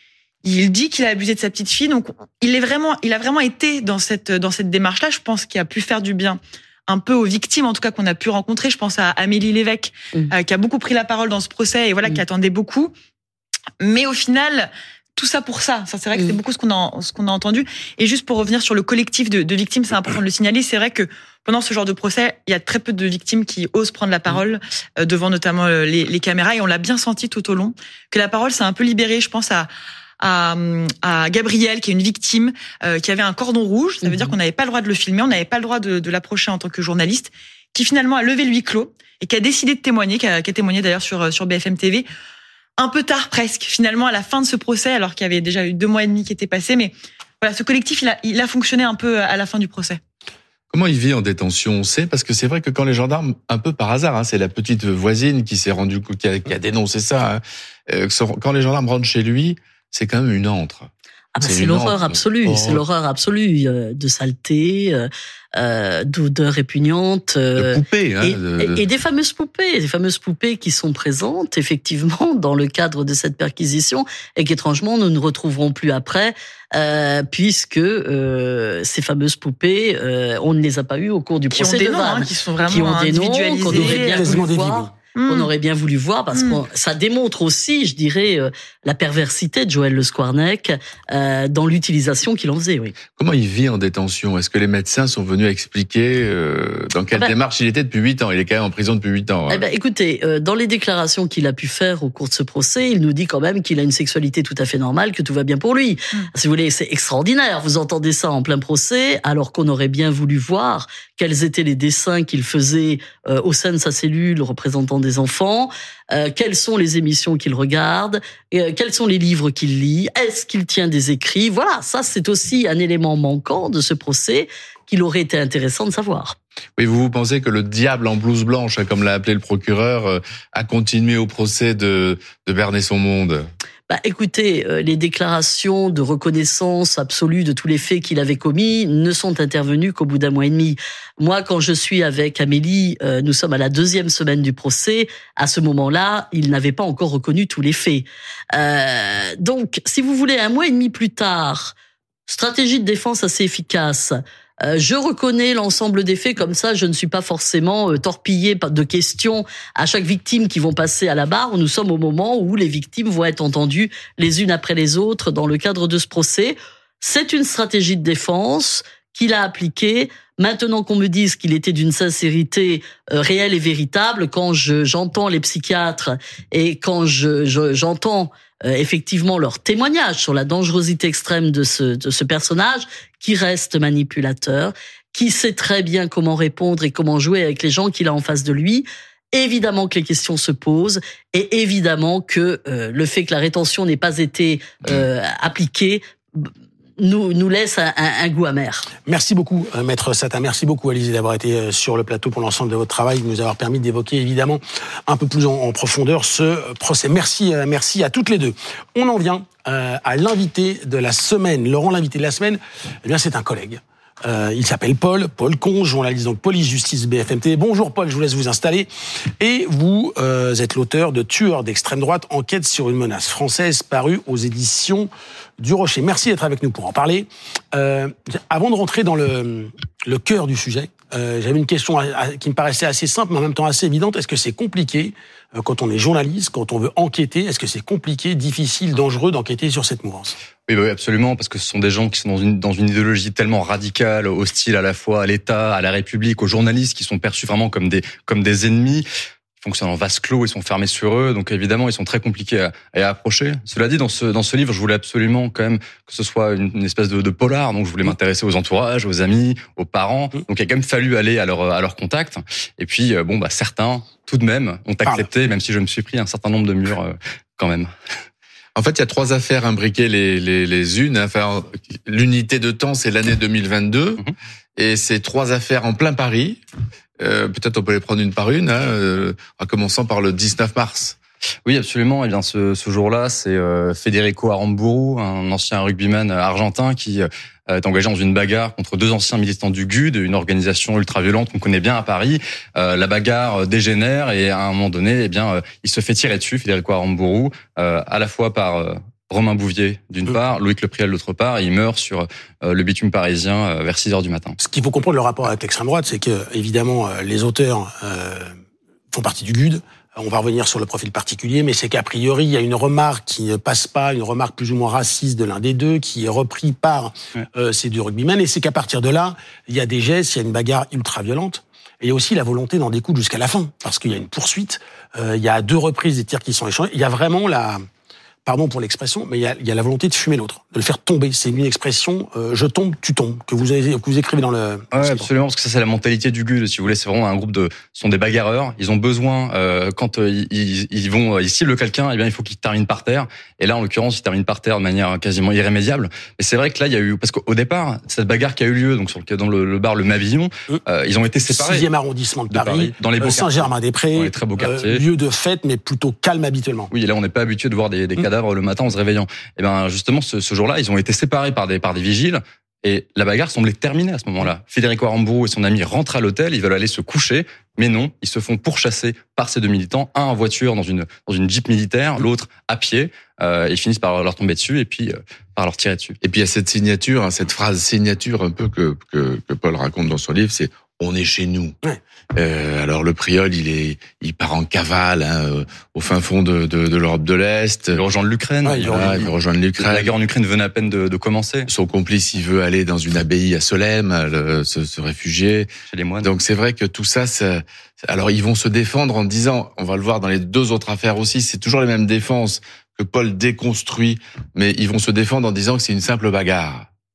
il dit qu'il a abusé de sa petite fille. Donc il a vraiment été dans cette démarche-là. Je pense qu'il a pu faire du bien un peu aux victimes, en tout cas qu'on a pu rencontrer. Je pense à Amélie Lévesque, qui a beaucoup pris la parole dans ce procès et qui attendait beaucoup. Mais au final, tout ça pour ça. C'est vrai que c'est beaucoup ce qu'on a entendu. Et juste pour revenir sur le collectif de victimes, c'est important de le signaler. C'est vrai que pendant ce genre de procès, il y a très peu de victimes qui osent prendre la parole devant notamment les caméras. Et on l'a bien senti tout au long que la parole s'est un peu libérée. Je pense à Gabrielle, qui est une victime, qui avait un cordon rouge. Ça veut dire qu'on n'avait pas le droit de le filmer, on n'avait pas le droit de l'approcher en tant que journaliste, qui finalement a levé le huis clos et qui a décidé de témoigner, qui a témoigné d'ailleurs sur BFM TV. Un peu tard presque, finalement, à la fin de ce procès, alors qu'il y avait déjà eu 2 mois et demi qui étaient passés. Mais voilà, ce collectif, il a fonctionné un peu à la fin du procès. Comment il vit en détention, on sait, parce que c'est vrai que quand les gendarmes, un peu par hasard, c'est la petite voisine qui s'est rendue, qui a dénoncé ça, quand les gendarmes rentrent chez lui, c'est quand même une antre. C'est l'horreur absolue, c'est l'horreur absolue de saleté, d'odeur répugnante, de poupées, et des fameuses poupées qui sont présentes effectivement dans le cadre de cette perquisition et qu'étrangement nous ne retrouverons plus après, puisque ces fameuses poupées, on ne les a pas eues au cours du procès de Vannes, qui sont vraiment individualisées, qu'on aurait bien voulu voir. On aurait bien voulu voir parce que ça démontre aussi, je dirais, la perversité de Joël Le Squarnec dans l'utilisation qu'il en faisait. Oui. Comment il vit en détention? Est-ce que les médecins sont venus expliquer dans quelle démarche il était depuis 8 ans? Il est quand même en prison depuis 8 ans. Écoutez, dans les déclarations qu'il a pu faire au cours de ce procès, il nous dit quand même qu'il a une sexualité tout à fait normale, que tout va bien pour lui. Si vous voulez, c'est extraordinaire. Vous entendez ça en plein procès, alors qu'on aurait bien voulu voir quels étaient les dessins qu'il faisait au sein de sa cellule représentant devant des enfants, quelles sont les émissions qu'il regarde, quels sont les livres qu'il lit, est-ce qu'il tient des écrits. Voilà, ça c'est aussi un élément manquant de ce procès qu'il aurait été intéressant de savoir. Oui, vous pensez que le diable en blouse blanche, comme l'a appelé le procureur, a continué au procès de berner son monde? Écoutez, les déclarations de reconnaissance absolue de tous les faits qu'il avait commis ne sont intervenues qu'au bout d'un mois et demi. Moi, quand je suis avec Amélie, nous sommes à la 2e semaine du procès. À ce moment-là, il n'avait pas encore reconnu tous les faits. Donc, si vous voulez, un mois et demi plus tard, stratégie de défense assez efficace. Je reconnais l'ensemble des faits, comme ça je ne suis pas forcément torpillé de questions à chaque victime qui vont passer à la barre. Nous sommes au moment où les victimes vont être entendues les unes après les autres dans le cadre de ce procès. C'est une stratégie de défense qu'il a appliquée. Maintenant qu'on me dise qu'il était d'une sincérité réelle et véritable, quand j'entends les psychiatres et quand j'entends effectivement leur témoignage sur la dangerosité extrême de ce personnage qui reste manipulateur, qui sait très bien comment répondre et comment jouer avec les gens qu'il a en face de lui. Évidemment que les questions se posent et évidemment que le fait que la rétention n'ait pas été appliquée nous laisse un goût amer. Merci beaucoup, Maître Satin. Merci beaucoup, Alizée, d'avoir été sur le plateau pour l'ensemble de votre travail, de nous avoir permis d'évoquer, évidemment, un peu plus en profondeur ce procès. Merci à toutes les deux. On en vient à l'invité de la semaine. Laurent, l'invité de la semaine, eh bien, c'est un collègue. Il s'appelle Paul Conge, journaliste donc police-justice BFM TV. Bonjour Paul, je vous laisse vous installer. Et vous êtes l'auteur de Tueurs d'extrême droite, enquête sur une menace française, paru aux éditions du Rocher. Merci d'être avec nous pour en parler. Avant de rentrer dans le cœur du sujet, j'avais une question qui me paraissait assez simple, mais en même temps assez évidente. Est-ce que c'est compliqué, quand on est journaliste, quand on veut enquêter, est-ce que c'est compliqué, difficile, dangereux d'enquêter sur cette mouvance ? Oui, absolument, parce que ce sont des gens qui sont dans une idéologie tellement radicale, hostile à la fois à l'État, à la République, aux journalistes, qui sont perçus vraiment comme des ennemis. Ils fonctionnent en vase clos, ils sont fermés sur eux, donc évidemment ils sont très compliqués à approcher. Cela dit, dans ce livre, je voulais absolument quand même que ce soit une espèce de polar, donc je voulais m'intéresser aux entourages, aux amis, aux parents, donc il a quand même fallu aller à leur contact. Et puis certains, tout de même, ont accepté, même si je me suis pris un certain nombre de murs quand même. En fait, il y a 3 affaires imbriquées les unes. Enfin, l'unité de temps, c'est l'année 2022, et c'est 3 affaires en plein Paris. Peut-être on peut les prendre une par une, en commençant par le 19 mars. Oui, absolument. Eh bien, ce jour-là, c'est Federico Aramburu, un ancien rugbyman argentin qui est engagé dans une bagarre contre 2 anciens militants du GUD, une organisation ultra-violente qu'on connaît bien à Paris. La bagarre dégénère et à un moment donné, il se fait tirer dessus, Federico Aramburu, à la fois par Romain Bouvier d'une part, Loïc Lepriel d'autre part, et il meurt sur le bitume parisien vers 6h du matin. Ce qu'il faut comprendre le rapport avec l'extrême droite, c'est que évidemment les auteurs font partie du GUD. On va revenir sur le profil particulier, mais c'est qu'a priori il y a une remarque qui ne passe pas, une remarque plus ou moins raciste de l'un des deux, qui est repris par ces 2 rugbymen, et c'est qu'à partir de là, il y a des gestes, il y a une bagarre ultra violente. Et il y a aussi la volonté d'en découdre jusqu'à la fin, parce qu'il y a une poursuite, il y a à 2 reprises des tirs qui sont échangés, il y a vraiment pardon pour l'expression, mais il y a la volonté de fumer l'autre, de le faire tomber. C'est une expression je tombe, tu tombes, que vous écrivez dans le... Ouais, absolument, parce que ça c'est la mentalité du GUD, si vous voulez. C'est vraiment un groupe ce sont des bagarreurs. Ils ont besoin, quand ils ciblent quelqu'un, il faut qu'il termine par terre. Et là, en l'occurrence, il termine par terre de manière quasiment irrémédiable. Mais c'est vrai que là, il y a eu, parce qu'au départ, cette bagarre qui a eu lieu, donc dans le bar Le Mavillon, ils ont été séparés. 6e arrondissement de Paris, dans les beaux Saint-Germain-des-Prés, dans les très beaux quartiers. Lieu de fête, mais plutôt calme habituellement. Oui, et là, on n'est pas habitué de voir des cadavres le matin en se réveillant. Et justement, ce jour-là, ils ont été séparés par des vigiles. Et la bagarre semblait terminée à ce moment-là. Federico Aramburu et son ami rentrent à l'hôtel, ils veulent aller se coucher, mais non, ils se font pourchasser par ces 2 militants, un en voiture dans une Jeep militaire, l'autre à pied. Ils finissent par leur tomber dessus et puis par leur tirer dessus. Et puis il y a cette signature, cette phrase signature un peu que Paul raconte dans son livre, c'est on est chez nous. Ouais. Alors le Priol, il part en cavale au fin fond de l'Europe de l'Est. Il rejoint l'Ukraine. Ouais, il veut rejoindre l'Ukraine. La guerre en Ukraine venait à peine de commencer. Son complice, il veut aller dans une abbaye à Solesmes, se réfugier. Chez les moines. Donc c'est vrai que tout ça, alors ils vont se défendre en disant, on va le voir dans les 2 autres affaires aussi, c'est toujours les mêmes défenses que Paul déconstruit, mais ils vont se défendre en disant que c'est une simple bagarre.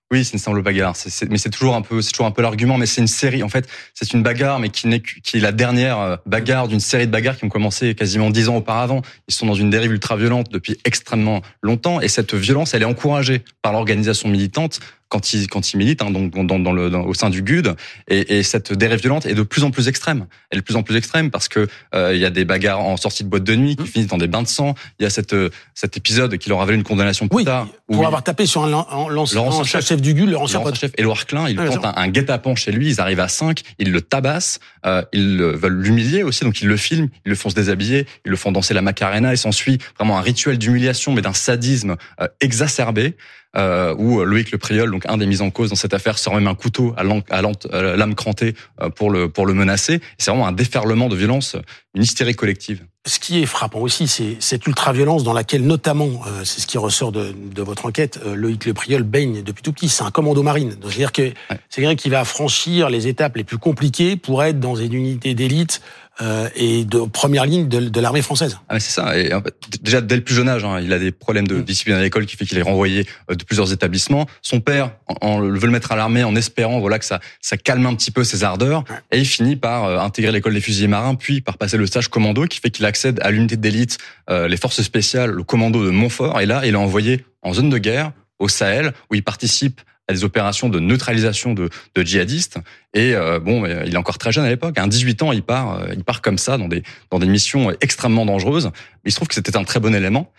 Oui, c'est une simple bagarre. Mais c'est toujours un peu l'argument. Mais c'est une série. En fait, c'est une bagarre, mais qui est la dernière bagarre d'une série de bagarres qui ont commencé quasiment 10 ans auparavant. Ils sont dans une dérive ultra-violente depuis extrêmement longtemps. Et cette violence, elle est encouragée par l'organisation militante quand ils militent, hein, donc au sein du GUD. Et cette dérive violente est de plus en plus extrême. Elle est de plus en plus extrême parce que il y a des bagarres en sortie de boîte de nuit qui finissent dans des bains de sang. Il y a cet épisode qui leur a valu une condamnation plus tard. Pour avoir tapé sur l'ancien chef du GUD, leur ancien chef, Édouard Klein. Ils tentent un guet-apens chez lui. Ils arrivent à 5. Ils le tabassent. Ils veulent l'humilier aussi. Donc ils le filment. Ils le font se déshabiller. Ils le font danser la Macarena. Et s'ensuit vraiment un rituel d'humiliation, mais d'un sadisme exacerbé. Où Loïc Le Priol, donc un des mis en cause dans cette affaire, sort même un couteau à l'âme crantée pour le menacer. C'est vraiment un déferlement de violence, une hystérie collective. Ce qui est frappant aussi, c'est cette ultra-violence dans laquelle, notamment, c'est ce qui ressort de votre enquête, Loïc Le Priol baigne depuis tout petit. C'est un commando marine. Donc, c'est-à-dire que c'est quelqu'un qui va franchir les étapes les plus compliquées pour être dans une unité d'élite et de première ligne de l'armée française. Ah mais c'est ça. Et en fait, déjà dès le plus jeune âge, hein, il a des problèmes de discipline à l'école qui fait qu'il est renvoyé de plusieurs établissements. Son père veut le mettre à l'armée en espérant voilà que ça calme un petit peu ses ardeurs. Et il finit par intégrer l'école des fusiliers marins, puis par passer le stage commando qui fait qu'il accède à l'unité d'élite, les forces spéciales, le commando de Montfort. Et là, il est envoyé en zone de guerre au Sahel où il participe à des opérations de neutralisation de djihadistes. Et il est encore très jeune à l'époque. À 18 ans, il part comme ça dans des missions extrêmement dangereuses. Il se trouve que c'était un très bon élément.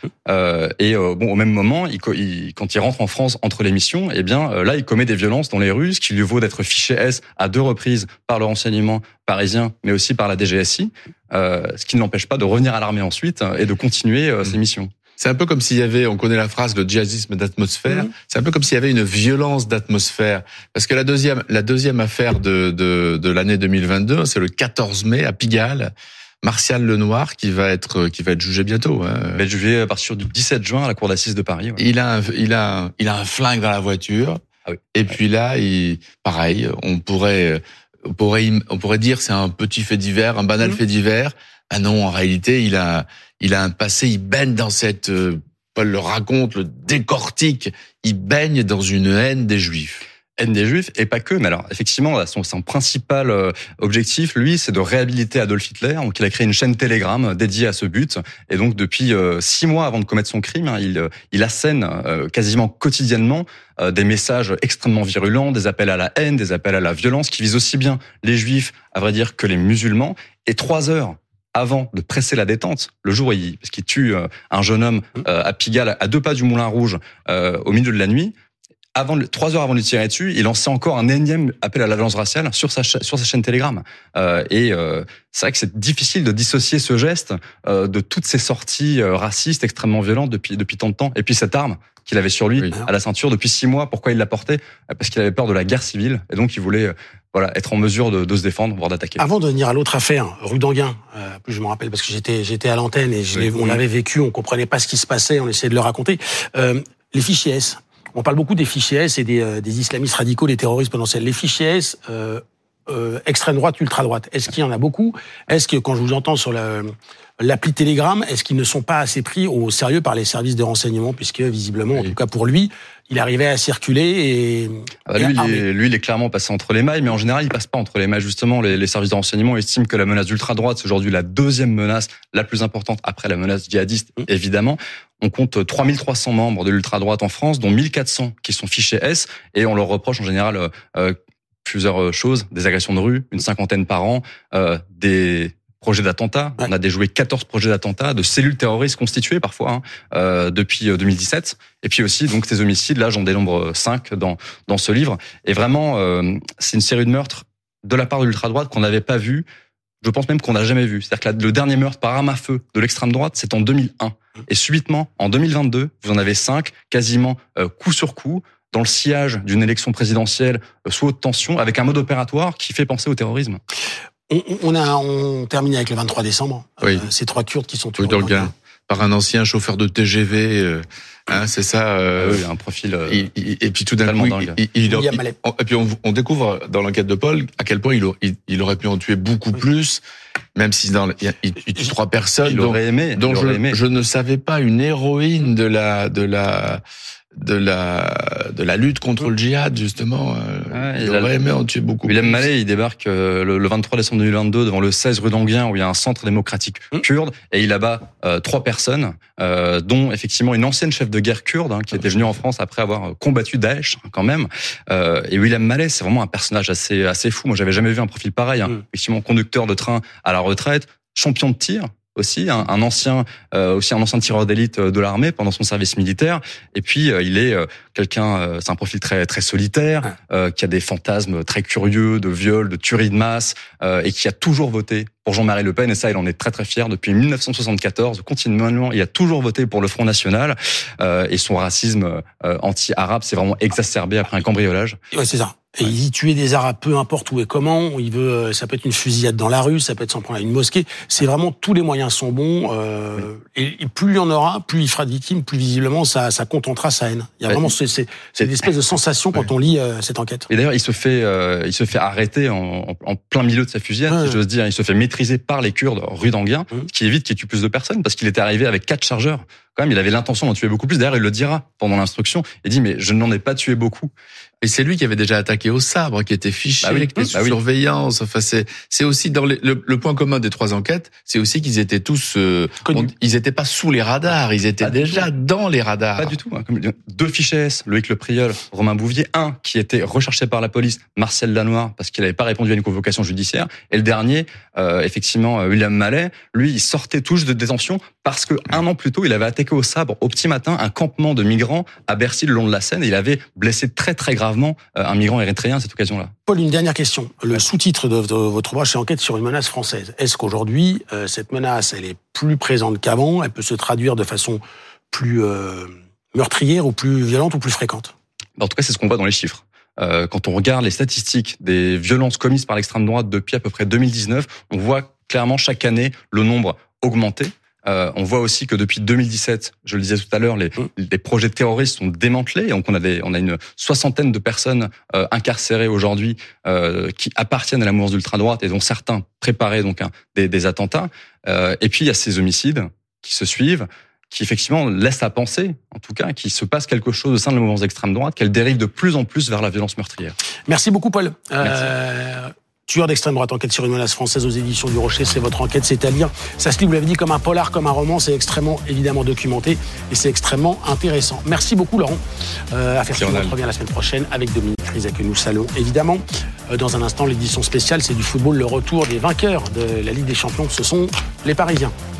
Au même moment, quand il rentre en France entre les missions, là, il commet des violences dans les rues, ce qui lui vaut d'être fiché S à 2 reprises par le renseignement parisien, mais aussi par la DGSI, ce qui ne l'empêche pas de revenir à l'armée ensuite et de continuer ses missions. C'est un peu comme s'il y avait, on connaît la phrase, le djihadisme d'atmosphère. C'est un peu comme s'il y avait une violence d'atmosphère. Parce que la deuxième affaire de l'année 2022, c'est le 14 mai à Pigalle. Martial Lenoir qui va être jugé bientôt. Il va être jugé à partir du 17 juin à la cour d'assises de Paris. Ouais. Il a un flingue dans la voiture. Ah oui. Et puis là, pareil, on pourrait dire c'est un petit fait divers, un banal fait divers. Ah non, en réalité, il a un passé, il baigne dans cette, Paul le raconte, le décortique, il baigne dans une haine des Juifs. Haine des Juifs, et pas que, mais alors, effectivement, son principal objectif, lui, c'est de réhabiliter Adolf Hitler. Donc, il a créé une chaîne Telegram dédiée à ce but. Et donc, depuis 6 mois avant de commettre son crime, il assène quasiment quotidiennement des messages extrêmement virulents, des appels à la haine, des appels à la violence, qui visent aussi bien les Juifs, à vrai dire, que les musulmans. Et 3 heures avant de presser la détente, le jour parce qu'il tue un jeune homme à Pigalle, à 2 pas du Moulin Rouge, au milieu de la nuit, 3 heures avant de lui tirer dessus, il lançait encore un énième appel à la violence raciale sur sa chaîne Telegram. C'est vrai que c'est difficile de dissocier ce geste de toutes ces sorties racistes extrêmement violentes depuis tant de temps. Et puis cette arme qu'il avait sur lui à la ceinture depuis 6 mois, pourquoi il la portait ? Parce qu'il avait peur de la guerre civile et donc il voulait être en mesure de se défendre, voire d'attaquer. Avant de venir à l'autre affaire, rue d'Anguin, plus je me rappelle parce que j'étais à l'antenne et on l'avait vécu, on comprenait pas ce qui se passait, on essayait de le raconter. Les fichiers S. On parle beaucoup des fichiers S et des islamistes radicaux, des terroristes potentiels. Les fichiers S, extrême droite, ultra droite. Est-ce qu'il y en a beaucoup ? Est-ce que quand je vous entends sur l'appli Telegram, est-ce qu'ils ne sont pas assez pris au sérieux par les services de renseignement, puisque visiblement, en tout cas pour lui, il arrivait à circuler lui, il est clairement passé entre les mailles, mais en général, il passe pas entre les mailles. Justement, les services de renseignement estiment que la menace d'ultra-droite, c'est aujourd'hui la 2e menace la plus importante après la menace djihadiste, évidemment. On compte 3300 membres de l'ultra-droite en France, dont 1400 qui sont fichés S, et on leur reproche en général plusieurs choses, des agressions de rue, une 50aine par an, des projets d'attentats. On a déjoué 14 projets d'attentats, de cellules terroristes constituées parfois depuis 2017. Et puis aussi donc ces homicides, là j'en dénombre 5 dans ce livre. Et vraiment, c'est une série de meurtres de la part de l'ultra-droite qu'on n'avait pas vu. Je pense même qu'on n'a jamais vu. C'est-à-dire que le dernier meurtre par arme à feu de l'extrême droite, c'est en 2001. Et subitement, en 2022, vous en avez 5, quasiment coup sur coup, dans le sillage d'une élection présidentielle sous haute tension, avec un mode opératoire qui fait penser au terrorisme. On termine avec le 23 décembre. Oui. Ces 3 Kurdes qui sont toujours par un ancien chauffeur de TGV, c'est ça. Un profil. Et puis tout d'un coup, et puis on découvre dans l'enquête de Paul à quel point il aurait pu en tuer beaucoup plus, même si il tue 3 personnes. Il aurait aimé. Je ne savais pas une héroïne de de la lutte contre le djihad, justement. Il aurait aimé en tuer beaucoup. William Mallet, il débarque le 23 décembre 2022 devant le 16 rue d'Anguien, où il y a un centre démocratique kurde, et il abat 3 personnes, dont effectivement une ancienne chef de guerre kurde, qui était venue en France après avoir combattu Daesh, quand même. Et William Mallet, c'est vraiment un personnage assez fou. Moi, j'avais jamais vu un profil pareil. Effectivement, conducteur de train à la retraite, champion de tir aussi, un ancien tireur d'élite de l'armée pendant son service militaire. Et puis il est c'est un profil très très solitaire, qui a des fantasmes très curieux de viol, de tuerie de masse, et qui a toujours voté pour Jean-Marie Le Pen. Et ça, il en est très très fier. Depuis 1974, continuellement, il a toujours voté pour le Front National. Et son racisme anti-arabe s'est vraiment exacerbé après un cambriolage. Ouais, c'est ça. Et il dit tuer des Arabes, peu importe où et comment. Ça peut être une fusillade dans la rue, ça peut être s'en prendre à une mosquée. C'est vraiment, tous les moyens sont bons. Et plus il y en aura, plus il fera de victimes, plus visiblement ça contentera sa haine. Il y a vraiment c'est une espèce de sensation quand on lit cette enquête. Et d'ailleurs, il se fait arrêter en plein milieu de sa fusillade, si j'ose dire. Il se fait maîtriser par les Kurdes rue d'Anguien, ce qui évite qu'il tue plus de personnes, parce qu'il était arrivé avec 4 chargeurs. Quand même, il avait l'intention d'en tuer beaucoup plus. D'ailleurs, il le dira pendant l'instruction. Il dit, mais je n'en ai pas tué beaucoup. Et c'est lui qui avait déjà attaqué au sabre, qui était fiché, qui était sous surveillance. Enfin, c'est aussi dans le point commun des 3 enquêtes, c'est aussi qu'ils étaient tous, ils étaient pas sous les radars, ils étaient déjà dans les radars. Pas du tout. 2 fichés S, Loïc Le Priol, Romain Bouvier, un qui était recherché par la police, Martial Lanoir, parce qu'il n'avait pas répondu à une convocation judiciaire, et le dernier, effectivement, William Mallet, lui, il sortait tout juste de détention parce que 1 an plus tôt, il avait attaqué au sabre au petit matin un campement de migrants à Bercy le long de la Seine, et il avait blessé très très gravement un migrant érythréen à cette occasion-là. Paul, une dernière question. Le sous-titre de votre ouvrage, c'est Enquête sur une menace française. Est-ce qu'aujourd'hui, cette menace, elle est plus présente qu'avant? Elle peut se traduire de façon plus meurtrière ou plus violente ou plus fréquente? En tout cas, c'est ce qu'on voit dans les chiffres. Quand on regarde les statistiques des violences commises par l'extrême droite depuis à peu près 2019, on voit clairement chaque année le nombre augmenter. On voit aussi que depuis 2017, je le disais tout à l'heure, les projets terroristes sont démantelés. Donc on a une 60aine de personnes incarcérées aujourd'hui qui appartiennent à la mouvance d'ultra-droite et dont certains préparaient donc des attentats. Et puis il y a ces homicides qui se suivent, qui effectivement laissent à penser, en tout cas, qu'il se passe quelque chose au sein de la mouvance d'extrême droite, qu'elle dérive de plus en plus vers la violence meurtrière. Merci beaucoup, Paul. Merci. Tueur d'extrême droite, Enquête sur une menace française aux éditions du Rocher, c'est votre enquête, c'est à lire. Ça se lit, vous l'avez dit, comme un polar, comme un roman, c'est extrêmement, évidemment, documenté et c'est extrêmement intéressant. Merci beaucoup, Laurent. Affaire suivante revient la semaine prochaine avec Dominique Rizet, que nous saluons, évidemment. Dans un instant, l'édition spéciale, c'est du football, le retour des vainqueurs de la Ligue des Champions, ce sont les Parisiens.